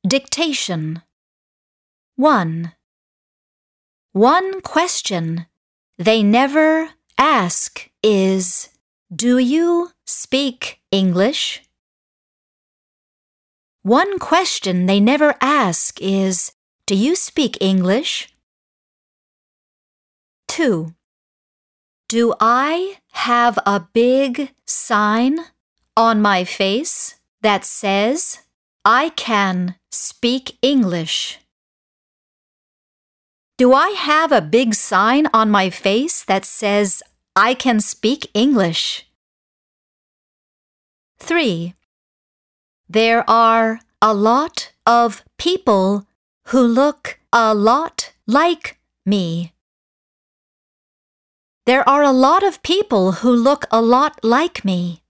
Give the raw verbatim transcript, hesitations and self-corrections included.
Dictation. one. One question they never ask is, "Do you speak English?" One question they never ask is, "Do you speak English?" two. Do I have a big sign on my face that says, "I can speak English"? Do I have a big sign on my face that says, "I can speak English"? three. There are a lot of people who look a lot like me. There are a lot of people who look a lot like me.